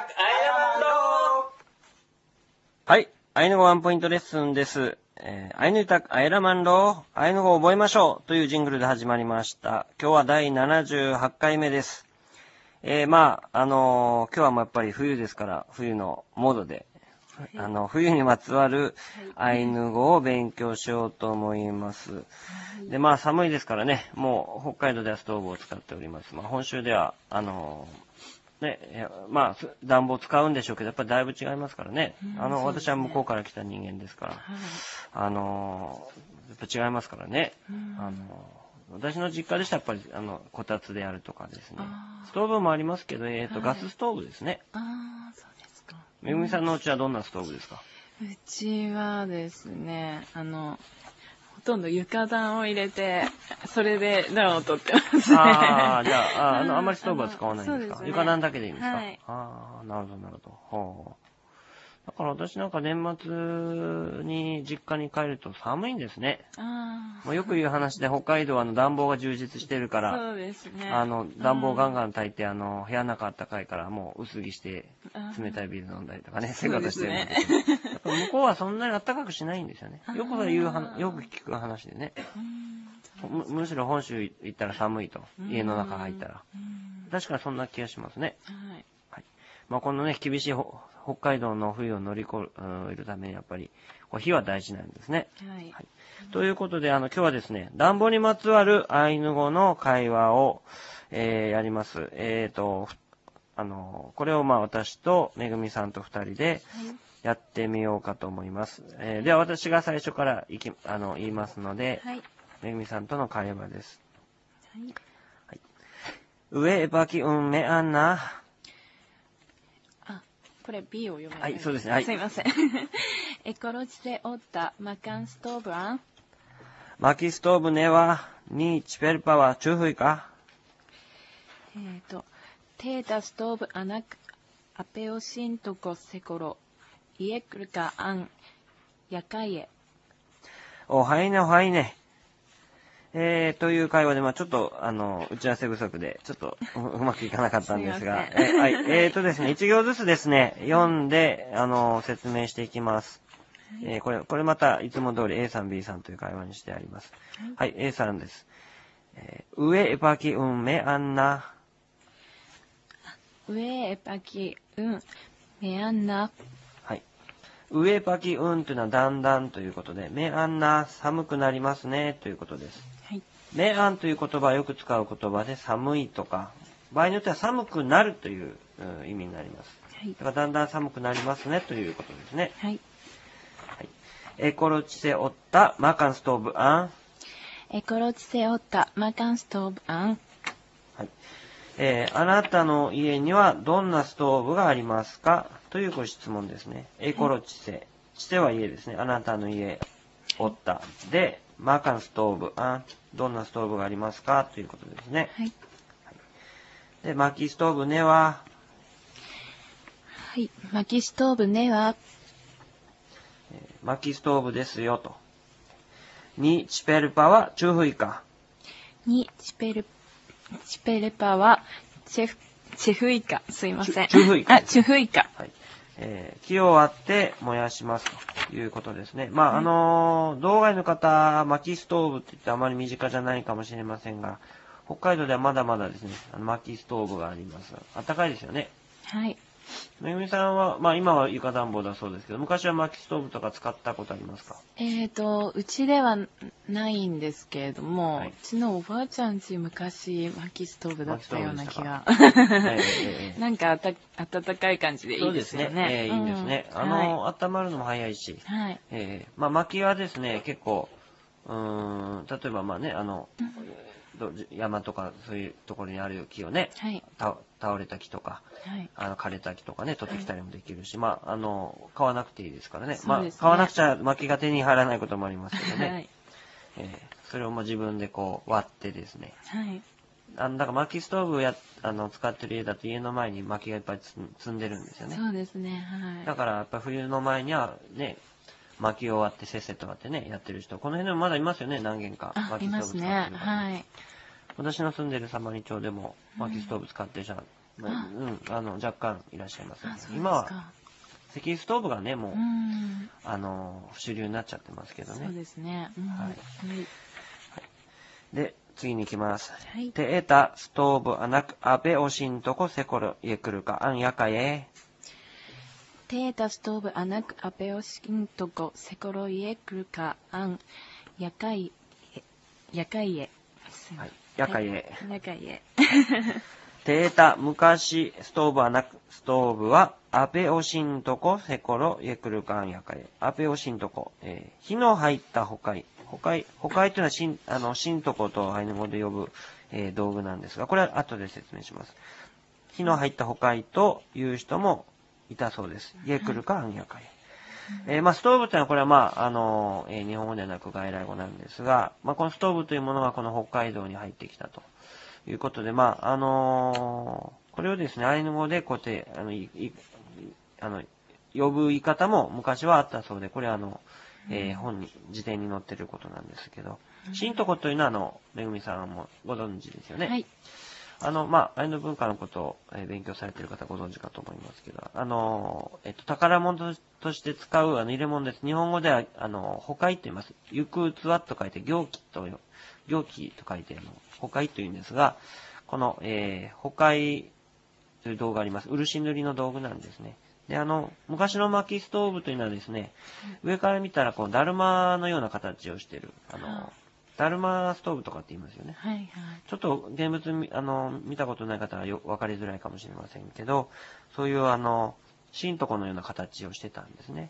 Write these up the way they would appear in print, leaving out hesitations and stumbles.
アイラマンド。 はい。アイヌ語ワンポイントレッスンです。アイヌタクアイラマンド、アイヌ語を覚えましょうというジングルで始まりました。今日は第78回目です。今日はもうやっぱり冬ですから、冬のモードで、冬にまつわるアイヌ語を勉強しようと思います。で、寒いですからね、もう北海道ではストーブを使っております。本州では、暖房使うんでしょうけど、やっぱりだいぶ違いますからね。私は向こうから来た人間ですから、やっぱ違いますからね。私の実家でしたらやっぱり、こたつであるとかですね。ストーブもありますけど、ガスストーブですね。 そうですか。 めぐみさんのお家はどんなストーブですか？ うちはですね、ほとんど床暖を入れて、それで暖を取ってますね。 じゃあ、あんまりストーブは使わないんですか？ そうですね。 床暖だけでいいんですか？ はい。 なるほど、なるほど。だから私なんか年末に実家に帰ると寒いんですね。もうよく言う話で北海道は暖房が充実してるから、 そうですね。 暖房ガンガン焚いて、部屋の中暖かいからもう薄着して冷たいビール飲んだりとかね、そういうことしてるんですけど。やっぱ向こうはそんなに暖かくしないんですよね。よく聞く話でね。むしろ本州行ったら寒いと。家の中入ったら。確かにそんな気がしますね。はい。このね、厳しい北海道の冬を乗り越えるためにやっぱり、火は大事なんですね。はい。ということで、今日はですね、暖房にまつわるアイヌ語の会話を、やります。これを私とめぐみさんと二人でやってみようかと思います。では私が最初から言いますので、めぐみさんとの会話です。はい。上ばきうんめあんな。 これ B を読めない。 はい、そうですね。はい。 すいません。エコロチセオッタマカンストーブアン。 薪ストーブねは、にチペルパはチューフイか？ テータストーブアナク、アペオシントコセコロ、イエクルカアン、ヤカイエ。 おはいね、おはいね。という会話で、ちょっと、打ち合わせ不足で、ちょっとうまくいかなかったんですが、はい。ですね、一行ずつですね、読んで、説明していきます。これまた、いつも通り A さん B さんという会話にしてあります。はい、A さんです。上えぱきうんめあんな。 上えぱきうんめあんな。 はい。上えぱきうんというのはだんだんということで、めあんな、寒くなりますね、ということです。めあんという言葉はよく使う言葉で寒いとか、場合によっては寒くなるという意味になります。だからだんだん寒くなりますねということですね。はい。エコロチセオッタマカンストーブアン。 エコロチセオッタマカンストーブアン。 はい。あなたの家にはどんなストーブがありますかというご質問ですね。エコロチセ。チセは家ですね。あなたの家。オッタ。で、マカンストーブアン。どんなストーブがありますかということですね。はい。で、薪ストーブねは。 はい。薪ストーブねは。 薪ストーブですよと。に、チペルパはチューフイカ。 に、チペルパはチェフイカ。すいません。 チューフイカ。 チュフイカ。 はい。木を割って燃やしますということですね。道外の方、薪ストーブって言ってあまり身近じゃないかもしれませんが、北海道ではまだまだですね、薪ストーブがあります。暖かいですよね。はい。めぐみさんは、今は床暖房だそうですけど、昔は薪ストーブとか使ったことありますか？ うちではないんですけれども、うちのおばあちゃんち昔薪ストーブだったような気が。なんか暖かい感じでいいですよね。そうですね。 いいんですね。温まるのも早いし。はい。薪はですね、結構、例えば山とかそういうところにある木をね、倒れた木とか、枯れた木とかね、取ってきたりもできるし、買わなくていいですからね。買わなくちゃ薪が手に入らないこともありますけどね。それを自分で割ってですね。だから薪ストーブ使ってる家だと家の前に薪がいっぱい積んでるんですよね。そうですね。だからやっぱ冬の前にはね、薪を割ってせっせと割ってね、やってる人。この辺でもまだいますよね、何軒か。薪ストーブ使ってる方。私の住んでる様似町でも薪ストーブ使ってる人は若干いらっしゃいます、ね。 今は、 石ストーブがね、もう、主流になっちゃってますけどね。 そうですね。 で、次に行きます。 はい。 てえたストーブアナクアベオシンとこせころえくるかあんやかえ。 てえたストーブアナクアベオシンとこせころえくるかあんやかいえ。やかいえ。 はい。やかいえ。 やかいえ。 てえた昔ストーブアナクストーブはアベオシンとこせころえくるかあんやかえ。アベオシンとこ、火の入ったほかい。ほかいというのはしんとことアイヌ語で呼ぶ、道具なんですが、これは後で説明します。火の入ったほかいという人もいたそうです。イエクルかアンヤカイ。ストーブというのはこれは日本語ではなく外来語なんですが、このストーブというものがこの北海道に入ってきたということで、これをですね、アイヌ語でこうやって、呼ぶ言い方も昔はあったそうで、これは辞典に載ってることなんですけど、しんとこというのはめぐみさんもご存知ですよね。 はい。 アイヌ文化のことを、勉強されている方ご存知かと思いますけど、宝物として使う入れ物です。日本語では、ほかいと言います。行く器と書いて、行器と書いて、ほかいと言うんですが、この、ほかいという道具があります。漆塗りの道具なんですね。で、昔の薪ストーブというのはですね、上から見たら、だるまのような形をしている、だるまストーブとかって言いますよね。 はいはい。ちょっと現物見たことない方は分かりづらいかもしれませんけど、そういうしんとこのような形をしてたんですね。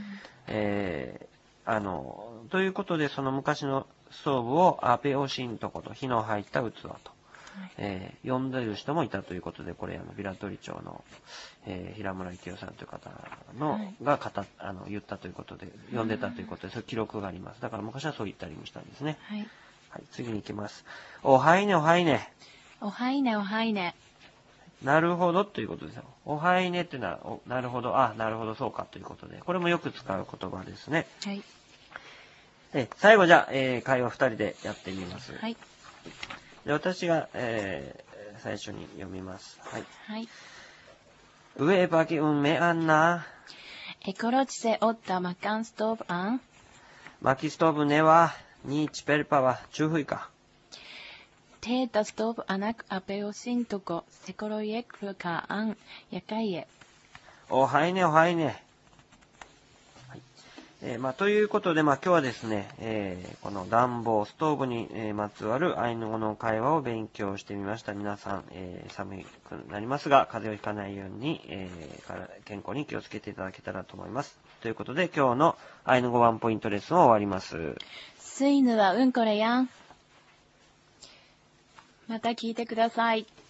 ということで、その昔のストーブをアペオシンとこと火の入った器と、呼んでる人もいたということで、これビラトリ町の、平村幸代さんという方が言ったということで、呼んでたということで、そういう記録があります。だから昔はそう言ったりもしたんですね。 はい。 はい、次に行きます。おはいねおはいね。 おはいねおはいね。 なるほどということですよ。おはいねっていうのは、なるほど、なるほど、そうかということで、これもよく使う言葉ですね。 はい。 最後じゃあ、会話二人でやってみます。 はい。 で私が、最初に読みます。はい。 はい。 上ばきうんめあんな。 エコロチセオッタマカンストーブアン。 薪ストーブねは、にチペルパは、中風か。 テータストーブアナクアペオシントコ、セコロイエクルカアン、ヤカイエ。 おはいねおはいね。ということで、今日はですね、この暖房、ストーブに、まつわるアイヌ語の会話を勉強してみました。皆さん、寒くなりますが、風邪をひかないように、健康に気をつけていただけたらと思います。ということで、今日のアイヌ語ワンポイントレッスンを終わります。 スイヌはうんこれやん。また聞いてください。